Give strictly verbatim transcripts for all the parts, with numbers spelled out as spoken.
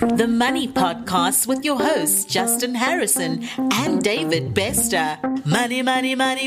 The Money Podcast with your hosts, Justin Harrison and David Bester. Money, money, money,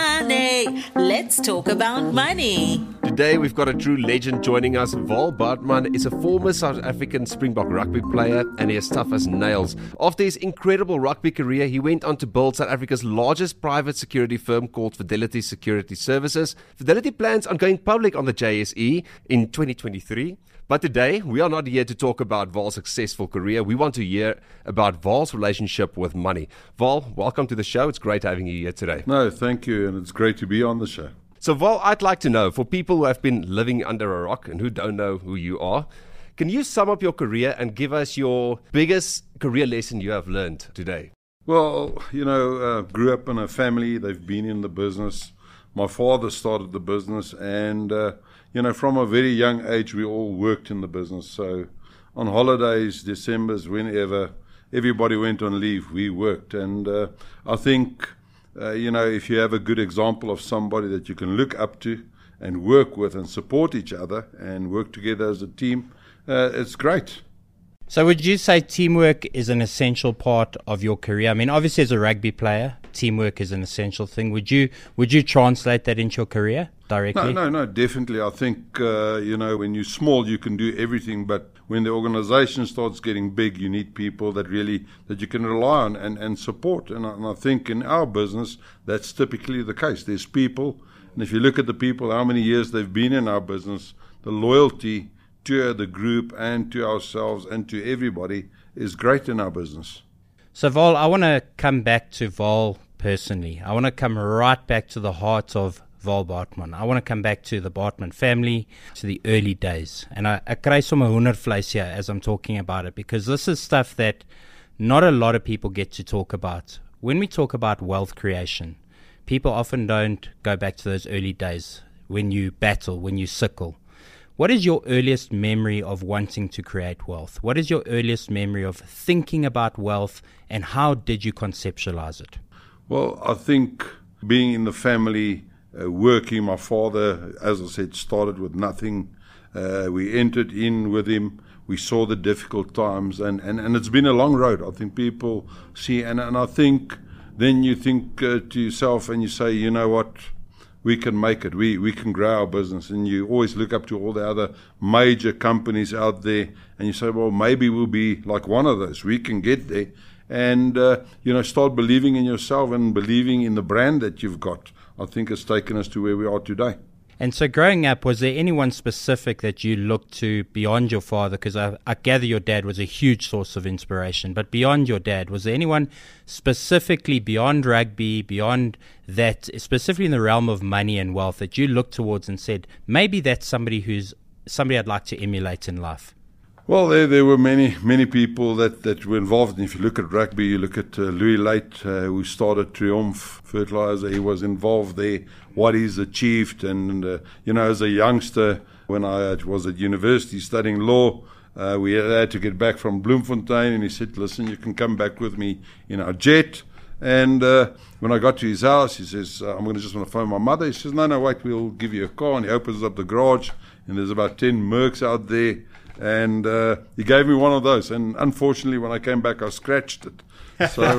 money. Let's talk about money. Today we've got a true legend joining us. Val Baartman is a former South African Springbok rugby player and he is tough as nails. After his incredible rugby career, he went on to build South Africa's largest private security firm called Fidelity Security Services. Fidelity plans on going public on the J S E in twenty twenty-three. But today, we are not here to talk about Val's successful career. We want to hear about Val's relationship with money. Val, welcome to the show. It's great having you here today. No, thank you, and it's great to be on the show. So, Val, I'd like to know, for people who have been living under a rock and who don't know who you are, can you sum up your career and give us your biggest career lesson you have learned today? Well, you know, uh, grew up in a family. They've been in the business. My father started the business, and uh, you know, from a very young age, we all worked in the business. So on holidays, Decembers, whenever, everybody went on leave, we worked. And uh, I think, uh, you know, if you have a good example of somebody that you can look up to and work with and support each other and work together as a team, uh, it's great. So would you say teamwork is an essential part of your career? I mean, obviously as a rugby player, teamwork is an essential thing. Would you would you translate that into your career directly? No, no, no, definitely. I think, uh, you know, when you're small, you can do everything. But when the organization starts getting big, you need people that really, that you can rely on and, and support. And I, and I think in our business, that's typically the case. There's people, and if you look at the people, how many years they've been in our business, the loyalty to the group and to ourselves and to everybody is great in our business. So Val, I want to come back to Val personally. I want to come right back to the heart of Val Baartman. I want to come back to the Baartman family, to the early days. And I, I kry sommer hoendervleis here as I'm talking about it, because this is stuff that not a lot of people get to talk about. When we talk about wealth creation, people often don't go back to those early days when you battle, when you sickle. What is your earliest memory of wanting to create wealth? What is your earliest memory of thinking about wealth, and how did you conceptualize it? Well, I think being in the family, uh, working, my father, as I said, started with nothing. Uh, we entered in with him. We saw the difficult times, and, and, and it's been a long road. I think people see, and, and I think then you think uh, to yourself and you say, you know what? We can make it. We we can grow our business. And you always look up to all the other major companies out there, and you say, well, maybe we'll be like one of those. We can get there. And, uh, you know, start believing in yourself and believing in the brand that you've got. I think it's taken us to where we are today. And so growing up, was there anyone specific that you looked to beyond your father? Because I, I gather your dad was a huge source of inspiration. But beyond your dad, was there anyone specifically beyond rugby, beyond that, specifically in the realm of money and wealth, that you looked towards and said, maybe that's somebody who's somebody I'd like to emulate in life? Well, there there were many, many people that, that were involved. And if you look at rugby, you look at uh, Louis Late, uh, who started Triumph Fertilizer. He was involved there, what he's achieved. And, uh, you know, as a youngster, when I was at university studying law, uh, we had to get back from Bloemfontein. And he said, listen, you can come back with me in our jet. And uh, when I got to his house, he says, uh, I'm going to just want to phone my mother. He says, no, no, wait, we'll give you a car. And he opens up the garage, and there's about ten Mercs out there. And uh, he gave me one of those. And unfortunately, when I came back, I scratched it. So,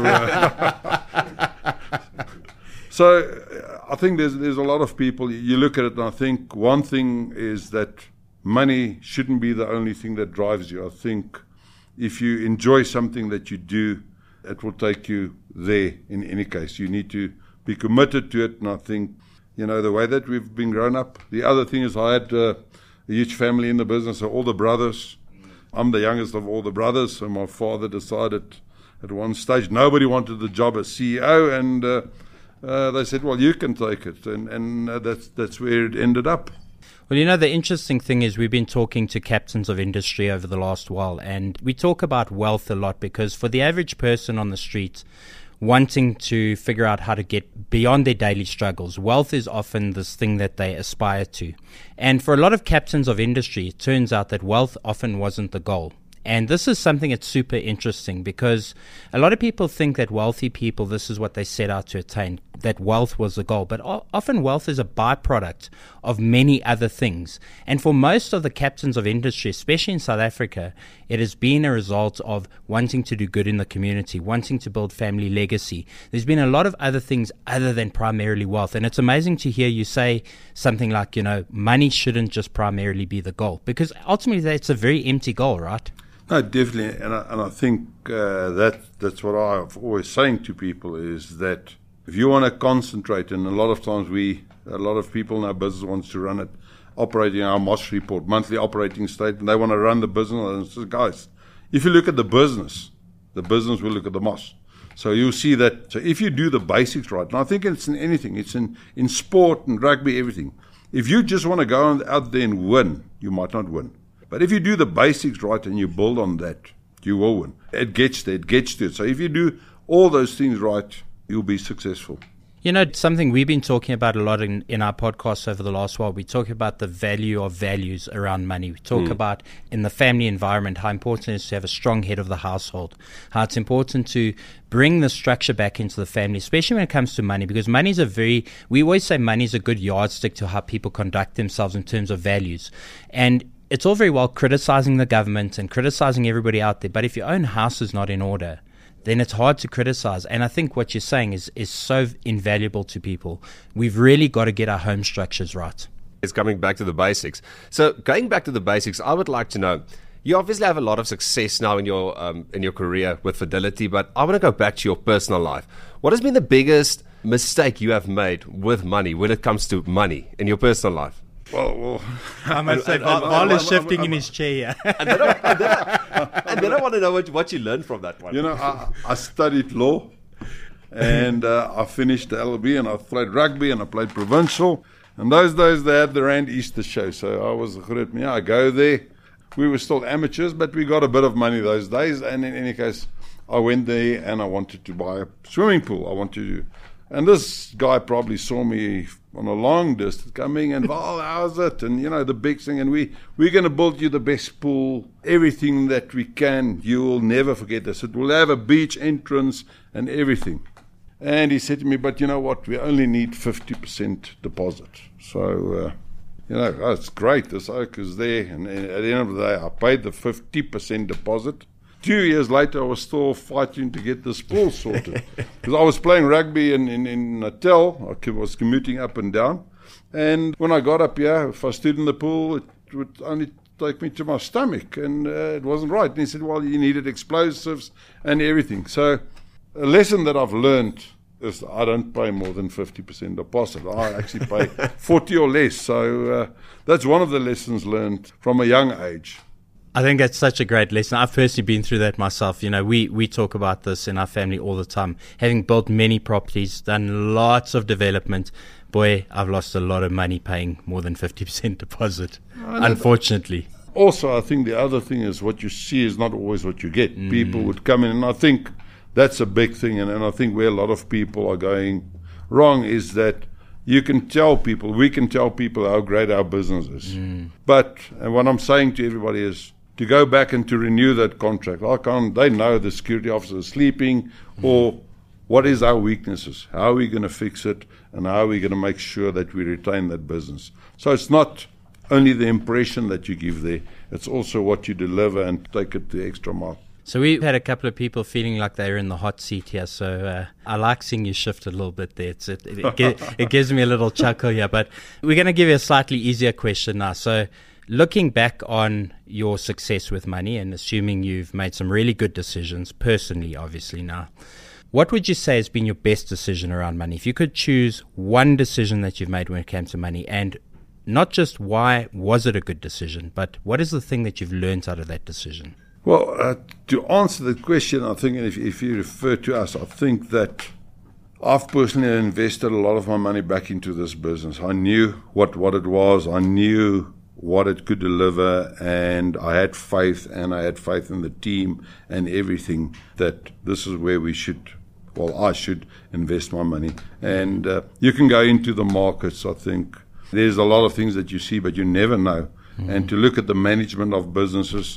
uh, so uh, I think there's there's a lot of people. You look at it, and I think one thing is that money shouldn't be the only thing that drives you. I think if you enjoy something that you do, it will take you there in any case. You need to be committed to it. And I think, you know, the way that we've been grown up. The other thing is I had uh, a huge family in the business, so all the brothers. I'm the youngest of all the brothers, so my father decided at one stage nobody wanted the job as C E O, and uh, uh, they said, well, you can take it, and, and uh, that's, that's where it ended up. Well, you know, the interesting thing is we've been talking to captains of industry over the last while, and we talk about wealth a lot because for the average person on the street, wanting to figure out how to get beyond their daily struggles, wealth is often this thing that they aspire to. And for a lot of captains of industry, it turns out that wealth often wasn't the goal. And this is something that's super interesting because a lot of people think that wealthy people, this is what they set out to attain, that wealth was the goal. But o- often wealth is a byproduct of many other things. And for most of the captains of industry, especially in South Africa, it has been a result of wanting to do good in the community, wanting to build family legacy. There's been a lot of other things other than primarily wealth. And it's amazing to hear you say something like, you know, money shouldn't just primarily be the goal, because ultimately that's a very empty goal, right? No, definitely, and I, and I think uh, that that's what I've always saying to people is that if you want to concentrate, and a lot of times we, a lot of people in our business wants to run it, operating our M O S report, monthly operating statement, they want to run the business, and I said, guys, if you look at the business, the business will look at the M O S. So you'll see that, so if you do the basics right, and I think it's in anything, it's in, in sport and rugby, everything. If you just want to go out there and win, you might not win. But if you do the basics right and you build on that, you will win. It gets there, it gets to it. So if you do all those things right, you'll be successful. You know, something we've been talking about a lot in, in our podcasts over the last while, we talk about the value of values around money. We talk mm. about in the family environment, how important it is to have a strong head of the household, how it's important to bring the structure back into the family, especially when it comes to money, because money is a very, we always say money is a good yardstick to how people conduct themselves in terms of values. And it's all very well criticizing the government and criticizing everybody out there, but if your own house is not in order, then it's hard to criticize. And I think what you're saying is, is so invaluable to people. We've really got to get our home structures right. It's coming back to the basics. So going back to the basics, I would like to know, you obviously have a lot of success now in your um, in your career with Fidelity, but I want to go back to your personal life. What has been the biggest mistake you have made with money when it comes to money in your personal life? Well, well I must say, Val is shifting in his chair. And then I, and then I, and then I want to know what, what you learned from that one. You know, I, I studied law, and uh, I finished the L L B, and I played rugby, and I played provincial. And those days they had the Rand Easter show, so I was good at me. I go there. We were still amateurs, but we got a bit of money those days. And in any case, I went there, and I wanted to buy a swimming pool. I wanted to, and this guy probably saw me on a long distance coming and, Val, how's it? And, you know, the big thing. And we, we're going to build you the best pool, everything that we can. You will never forget this. It will have a beach entrance and everything. And he said to me, but you know what? We only need fifty percent deposit. So, uh, you know, oh, it's great. This oak is there. And at the end of the day, I paid the fifty percent deposit. Two years later, I was still fighting to get this pool sorted. Because I was playing rugby in, in, in Natal. I was commuting up and down. And when I got up here, if I stood in the pool, it would only take me to my stomach. And uh, it wasn't right. And he said, well, you needed explosives and everything. So a lesson that I've learned is I don't pay more than fifty percent deposit. I actually pay forty or less. So uh, that's one of the lessons learned from a young age. I think that's such a great lesson. I've personally been through that myself. You know, we, we talk about this in our family all the time. Having built many properties, done lots of development, boy, I've lost a lot of money paying more than fifty percent deposit, unfortunately. Also, I think the other thing is what you see is not always what you get. Mm. People would come in, and I think that's a big thing. And, and I think where a lot of people are going wrong is that you can tell people, we can tell people how great our business is. Mm. But and what I'm saying to everybody is, to go back and to renew that contract. I can't, they know the security officer is sleeping, mm. or what is our weaknesses? How are we going to fix it? And how are we going to make sure that we retain that business? So it's not only the impression that you give there, it's also what you deliver and take it the extra mile. So we've had a couple of people feeling like they're in the hot seat here. So uh, I like seeing you shift a little bit there. It's, it, it, it, it gives me a little chuckle here. But we're going to give you a slightly easier question now. So looking back on your success with money and assuming you've made some really good decisions, personally, obviously now, what would you say has been your best decision around money? If you could choose one decision that you've made when it came to money, and not just why was it a good decision, but what is the thing that you've learned out of that decision? Well, uh, to answer the question, I think if, if you refer to us, I think that I've personally invested a lot of my money back into this business. I knew what, what it was. I knew what it could deliver, and I had faith, and I had faith in the team and everything, that this is where we should, well, I should invest my money. And uh, you can go into the markets, I think. There's a lot of things that you see, but you never know. Mm-hmm. And to look at the management of businesses,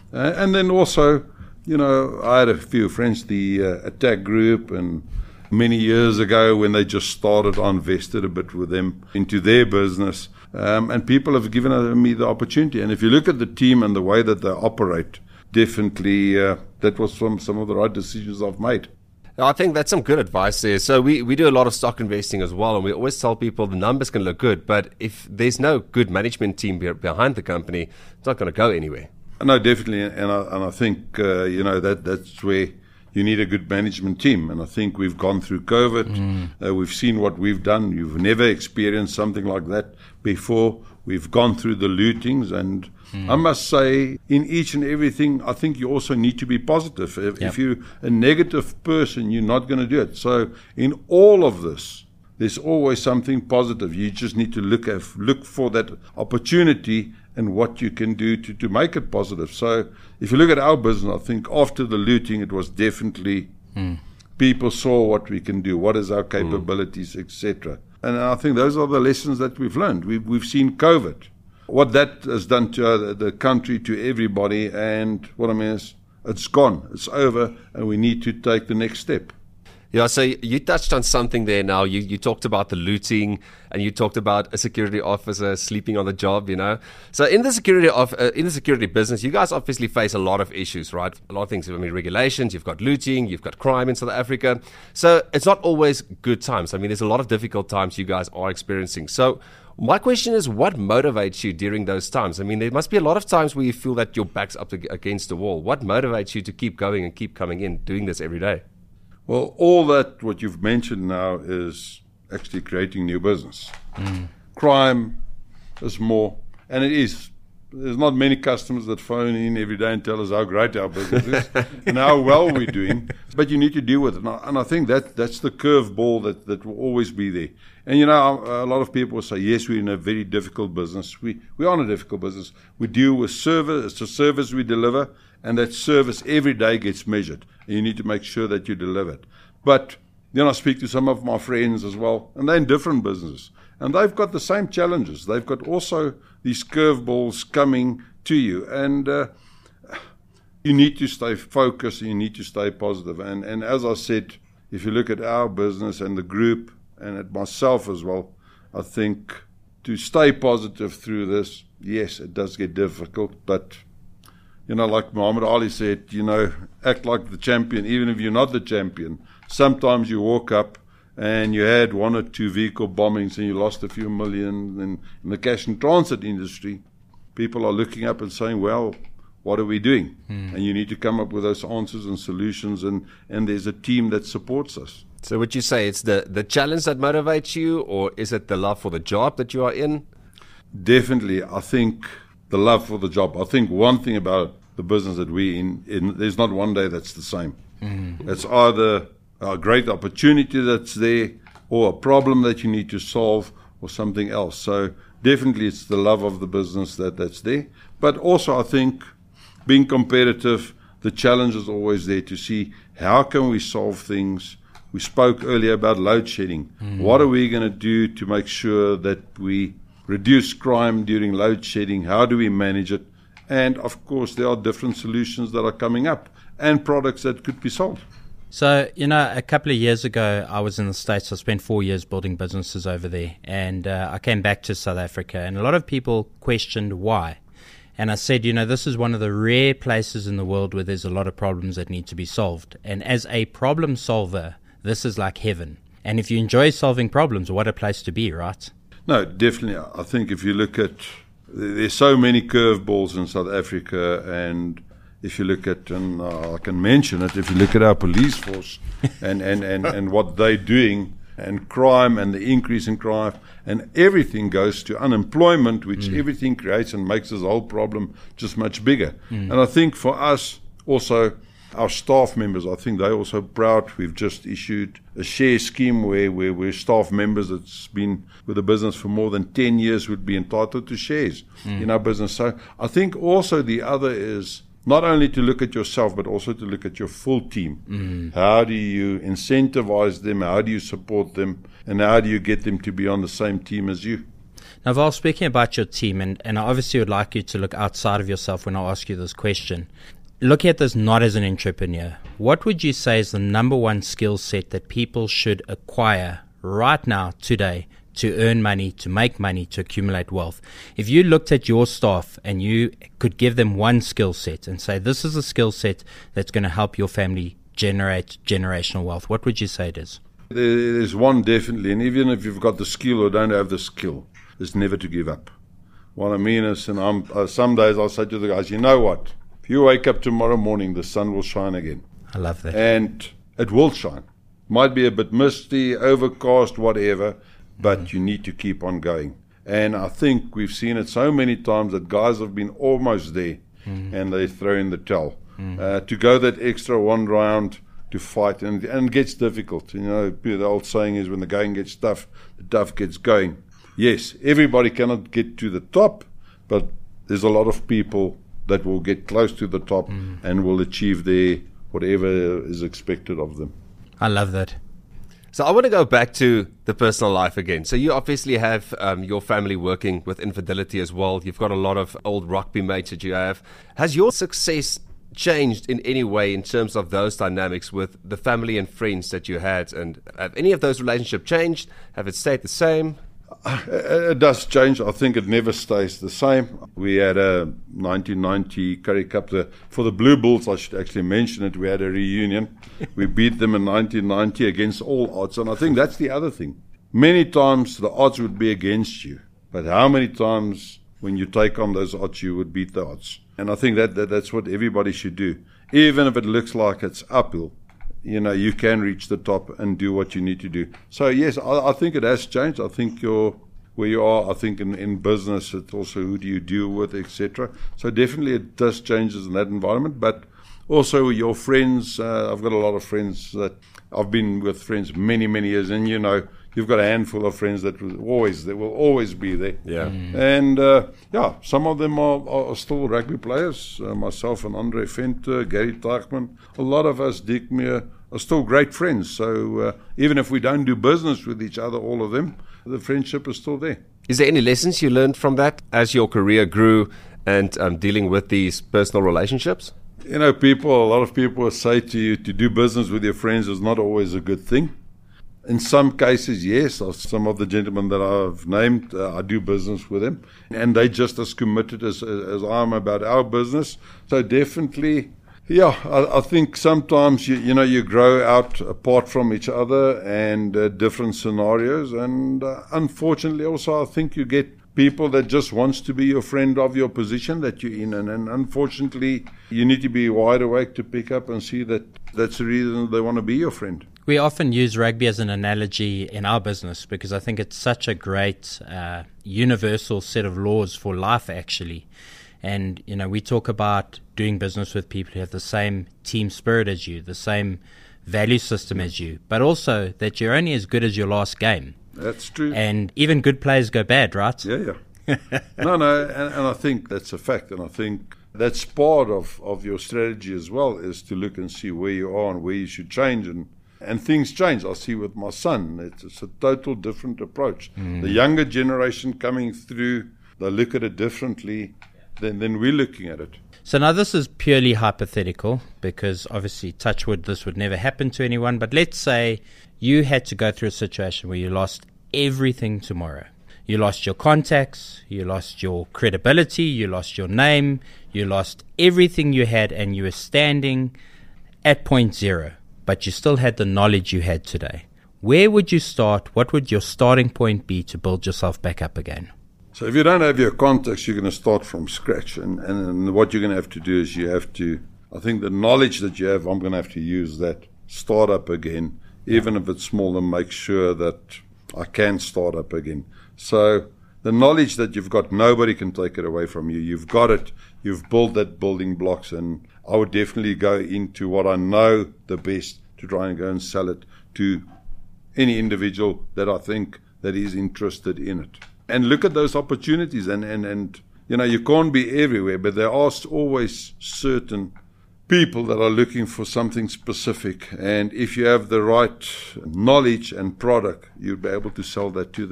Uh, and then also, you know, I had a few friends, the uh, Attack Group, and many years ago when they just started, I invested a bit with them into their business. Um, and people have given me the opportunity. And if you look at the team and the way that they operate, definitely uh, that was from some of the right decisions I've made. I think that's some good advice there. So we, we do a lot of stock investing as well, and we always tell people the numbers can look good, but if there's no good management team be- behind the company, it's not going to go anywhere. No, definitely, and I, and I think uh, you know that that's where you need a good management team. And I think we've gone through COVID, mm. uh, we've seen what we've done. You've never experienced something like that before. We've gone through the lootings, and mm. I must say, in each and everything, I think you also need to be positive. If, yep. if you're a negative person, you're not going to do it. So in all of this, there's always something positive. You just need to look at, look for that opportunity and what you can do to, to make it positive. So if you look at our business, I think after the looting, it was definitely mm. people saw what we can do, what is our capabilities, mm. et cetera. And I think those are the lessons that we've learned. We've, we've seen COVID, what that has done to uh, the country, to everybody, and what I mean is it's gone, it's over, and we need to take the next step. Yeah, so you touched on something there now. You you talked about the looting, and you talked about a security officer sleeping on the job, you know. So in the security of uh, in the security business, you guys obviously face a lot of issues, right? A lot of things. I mean, regulations. You've got looting. You've got crime in South Africa. So it's not always good times. I mean, there's a lot of difficult times you guys are experiencing. So my question is, what motivates you during those times? I mean, there must be a lot of times where you feel that your back's up against the wall. What motivates you to keep going and keep coming in, doing this every day? Well, all that, what you've mentioned now, is actually creating new business. Mm. Crime is more, and it is. There's not many customers that phone in every day and tell us how great our business is and how well we're doing, but you need to deal with it. And I, and I think that that's the curveball that, that will always be there. And, you know, a lot of people will say, yes, we're in a very difficult business. We, we are in a difficult business. We deal with service. It's a service we deliver, and that service every day gets measured. And you need to make sure that you deliver it. But then I speak to some of my friends as well, and they're in different businesses. And they've got the same challenges. They've got also these curveballs coming to you. And uh, you need to stay focused, and you need to stay positive. And, and as I said, if you look at our business and the group, and at myself as well, I think to stay positive through this, yes, it does get difficult, but, you know, like Muhammad Ali said, you know, act like the champion, even if you're not the champion. Sometimes you walk up and you had one or two vehicle bombings and you lost a few million in, in the cash and transit industry. People are looking up and saying, well, what are we doing? Hmm. And you need to come up with those answers and solutions, and, and there's a team that supports us. So would you say it's the, the challenge that motivates you, or is it the love for the job that you are in? Definitely. I think the love for the job. I think one thing about the business that we're in, in there's not one day that's the same. Mm-hmm. It's either a great opportunity that's there, or a problem that you need to solve, or something else. So definitely it's the love of the business that, that's there. But also I think being competitive, the challenge is always there to see how can we solve things. We spoke earlier about load shedding. Mm. What are we going to do to make sure that we reduce crime during load shedding? How do we manage it? And, of course, there are different solutions that are coming up and products that could be sold. So, you know, a couple of years ago, I was in the States. I spent four years building businesses over there. And uh, I came back to South Africa. And a lot of people questioned why. And I said, you know, this is one of the rare places in the world where there's a lot of problems that need to be solved. And as a problem solver, this is like heaven. And if you enjoy solving problems, what a place to be, right? No, definitely. I think if you look at, there's so many curveballs in South Africa, and if you look at, and uh, I can mention it, if you look at our police force and, and, and, and what they're doing, and crime and the increase in crime, and everything goes to unemployment, which mm. everything creates and makes this whole problem just much bigger. Mm. And I think for us also, our staff members, I think they're also proud. We've just issued a share scheme where, where, where staff members that's been with the business for more than ten years would be entitled to shares mm. in our business. So I think also the other is not only to look at yourself, but also to look at your full team. Mm. How do you incentivize them? How do you support them? And how do you get them to be on the same team as you? Now, Val, speaking about your team, and, and I obviously would like you to look outside of yourself when I ask you this question. Looking at this not as an entrepreneur, what would you say is the number one skill set that people should acquire right now, today, to earn money, to make money, to accumulate wealth? If you looked at your staff and you could give them one skill set and say, this is a skill set that's going to help your family generate generational wealth, what would you say it is? There's one definitely, and even if you've got the skill or don't have the skill, is never to give up. What I mean is, and I'm, uh, some days I'll say to the guys, you know what? If you wake up tomorrow morning, the sun will shine again. I love that. And it will shine. Might be a bit misty, overcast, whatever, but mm. you need to keep on going. And I think we've seen it so many times that guys have been almost there mm. and they throw in the towel. Mm. Uh, to go that extra one round to fight, and, and it gets difficult. You know, the old saying is when the going gets tough, the tough gets going. Yes, everybody cannot get to the top, but there's a lot of people that will get close to the top mm. and will achieve their whatever is expected of them. I love that. So I want to go back to the personal life again. So you obviously have um, your family working with Infidelity as well. You've got a lot of old rugby mates that you have. Has your success changed in any way in terms of those dynamics with the family and friends that you had? And have any of those relationships changed? Have it stayed the same? It does change. I think it never stays the same. We had a nineteen ninety Currie Cup. The, for the Blue Bulls, I should actually mention it, we had a reunion. We beat them in nineteen ninety against all odds. And I think that's the other thing. Many times the odds would be against you. But how many times when you take on those odds, you would beat the odds? And I think that, that that's what everybody should do. Even if it looks like it's uphill, you know, you can reach the top and do what you need to do. So, yes, I, I think it has changed. I think you're where you are. I think in, in business, it's also who do you deal with, et cetera. So definitely it does changes in that environment. But also your friends, uh, I've got a lot of friends that I've been with friends many, many years. And, you know, you've got a handful of friends that will always, they will always be there. Yeah. Mm. And, uh, yeah, some of them are, are still rugby players. Uh, myself and Andre Venter, Gary Teichmann. A lot of us, Dick Meer, are still great friends. So uh, even if we don't do business with each other, all of them, the friendship is still there. Is there any lessons you learned from that as your career grew and um, dealing with these personal relationships? You know, people, a lot of people say to you, to do business with your friends is not always a good thing. In some cases, yes. Some of the gentlemen that I've named, uh, I do business with them. And they're just as committed as, as I am about our business. So definitely, yeah, I, I think sometimes, you, you know, you grow out apart from each other and uh, different scenarios. And uh, unfortunately, also, I think you get people that just wants to be your friend of your position that you're in. And, and unfortunately, you need to be wide awake to pick up and see that that's the reason they want to be your friend. We often use rugby as an analogy in our business because I think it's such a great uh, universal set of laws for life, actually. And, you know, we talk about doing business with people who have the same team spirit as you, the same value system as you, but also that you're only as good as your last game. That's true. And even good players go bad, right? Yeah, yeah. no, no, and, and I think that's a fact. And I think that's part of, of your strategy as well, is to look and see where you are and where you should change. And, and things change. I see with my son, it's, it's a total different approach. Mm. The younger generation coming through, they look at it differently than, than we're looking at it. So now this is purely hypothetical because obviously, touch wood, this would never happen to anyone. But let's say you had to go through a situation where you lost everything tomorrow. You lost your contacts, you lost your credibility, you lost your name, you lost everything you had, and you were standing at point zero, but you still had the knowledge you had today. Where would you start? What would your starting point be to build yourself back up again? So if you don't have your contacts, you're going to start from scratch. And, and what you're going to have to do is you have to, I think the knowledge that you have, I'm going to have to use that, start up again, even if it's small, and make sure that I can start up again. So the knowledge that you've got, nobody can take it away from you. You've got it. You've built that building blocks. And I would definitely go into what I know the best to try and go and sell it to any individual that I think that is interested in it. And look at those opportunities. And, and, and you know, you can't be everywhere, but there are always certain people that are looking for something specific. And if you have the right knowledge and product, you'll be able to sell that to them.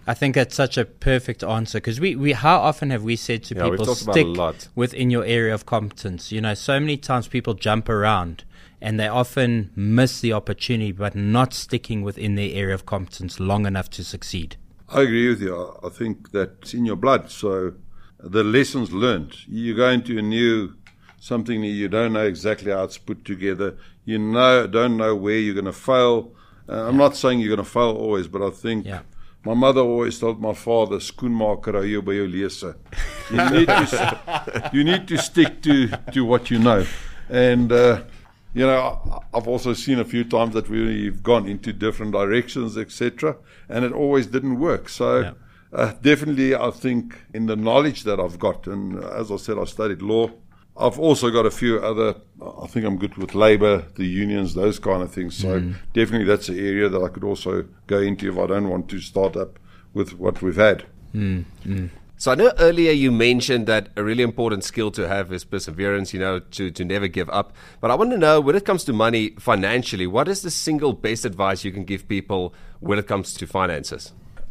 I think that's such a perfect answer because we, we how often have we said to Yeah, we've people talked about stick it a lot. within your area of competence? You know, so many times people jump around and they often miss the opportunity but not sticking within their area of competence long enough to succeed. I agree with you. I I think that's in your blood. So the lessons learned. You go into a new something that you don't know exactly how it's put together. You know, don't know where you're going to fail. Uh, I'm not saying you're going to fail always, but I think Yeah. my mother always told my father, "Skoenmaker hou jou by jou lese." You need to, you need to stick to, to what you know. And, uh, you know, I've also seen a few times that we've gone into different directions, et cetera, and it always didn't work. So Yeah. uh, definitely I think in the knowledge that I've got, and as I said, I studied law. I've also got a few other, I think I'm good with labour, the unions, those kind of things. So Mm. definitely that's an area that I could also go into if I don't want to start up with what we've had. Mm, mm. So I know earlier you mentioned that a really important skill to have is perseverance, you know, to, to never give up. But I want to know, when it comes to money financially, what is the single best advice you can give people when it comes to finances?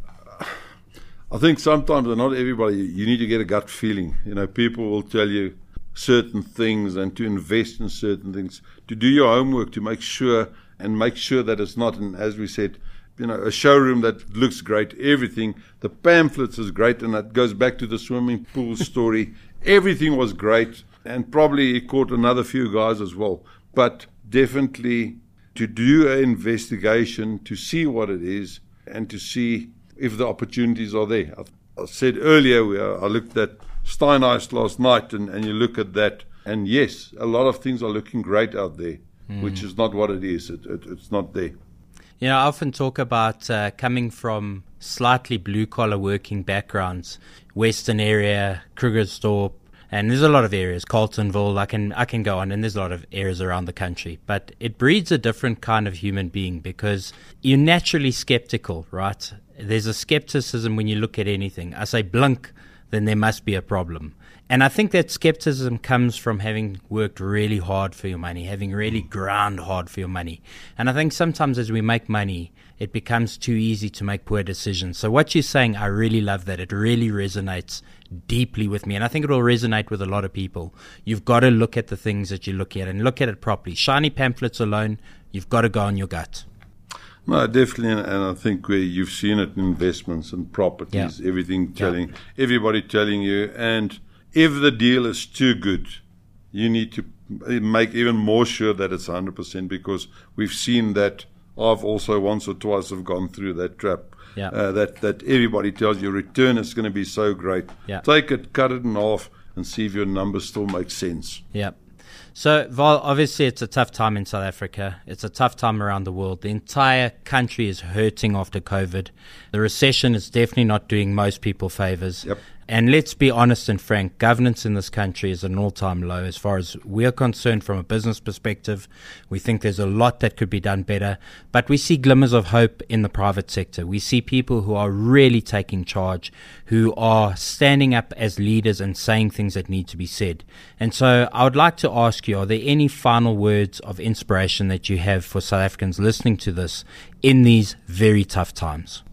I think sometimes, and not everybody, you need to get a gut feeling. You know, people will tell you certain things and to invest in certain things, to do your homework, to make sure and make sure that it's not, an, as we said, you know, a showroom that looks great, everything. The pamphlets is great, and that goes back to the swimming pool story. Everything was great, and probably it caught another few guys as well. But definitely to do an investigation, to see what it is, and to see if the opportunities are there. I, I said earlier, we are, I looked at Steinheist last night, and, and you look at that, and yes, a lot of things are looking great out there, mm. which is not what it is. It, it, it's not there. You know, I often talk about uh, coming from slightly blue-collar working backgrounds, Western area, Krugersdorp, and there's a lot of areas, Carltonville, I can I can go on, and there's a lot of areas around the country. But it breeds a different kind of human being because you're naturally skeptical, right? There's a skepticism when you look at anything. I say blink, then there must be a problem. And I think that skepticism comes from having worked really hard for your money, having really ground hard for your money. And I think sometimes as we make money, it becomes too easy to make poor decisions. So what you're saying, I really love that. It really resonates deeply with me. And I think it will resonate with a lot of people. You've got to look at the things that you're looking at and look at it properly. Shiny pamphlets alone, you've got to go on your gut. No, definitely, and, and I think where you've seen it in investments and properties, Yeah. everything telling, Yeah. everybody telling you, and if the deal is too good, you need to make even more sure that it's one hundred percent, because we've seen that. I've also once or twice have gone through that trap. Yeah. Uh, that, that everybody tells you return is going to be so great. Yeah. Take it, cut it in half, and see if your numbers still make sense. Yeah. So, Val, obviously it's a tough time in South Africa. It's a tough time around the world. The entire country is hurting after COVID. The recession is definitely not doing most people favors. Yep. And let's be honest and frank, governance in this country is at an all-time low as far as we're concerned from a business perspective. We think there's a lot that could be done better, but we see glimmers of hope in the private sector. We see people who are really taking charge, who are standing up as leaders and saying things that need to be said. And so I would like to ask you, are there any final words of inspiration that you have for South Africans listening to this in these very tough times?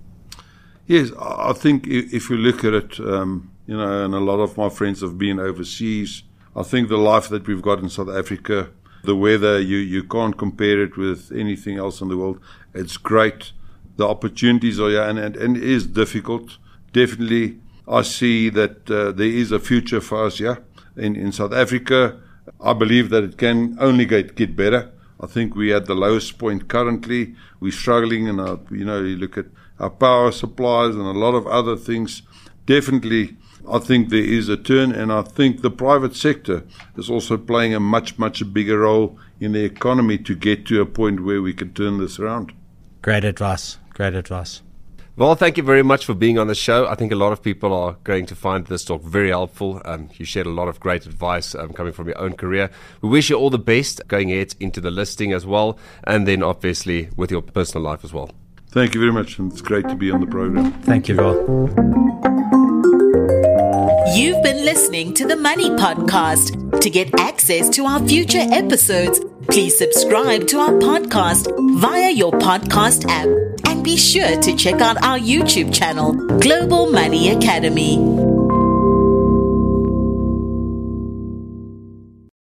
Yes, I think if you look at it, um, you know, and a lot of my friends have been overseas, I think the life that we've got in South Africa, the weather, you, you can't compare it with anything else in the world. It's great. The opportunities are, yeah, and, and, and it is difficult. Definitely, I see that uh, there is a future for us, yeah, in, in South Africa. I believe that it can only get, get better. I think we're at the lowest point currently. We're struggling, and, uh, you know, you look at our power supplies and a lot of other things. Definitely, I think there is a turn, and I think the private sector is also playing a much, much bigger role in the economy to get to a point where we can turn this around. Great advice. Great advice. Well, thank you very much for being on the show. I think a lot of people are going to find this talk very helpful. Um, you shared a lot of great advice um, coming from your own career. We wish you all the best going ahead into the listing as well, and then obviously with your personal life as well. Thank you very much, and it's great to be on the program. Thank you, Val. You've been listening to the Money Podcast. To get access to our future episodes, please subscribe to our podcast via your podcast app. And And be sure to check out our YouTube channel, Global Money Academy.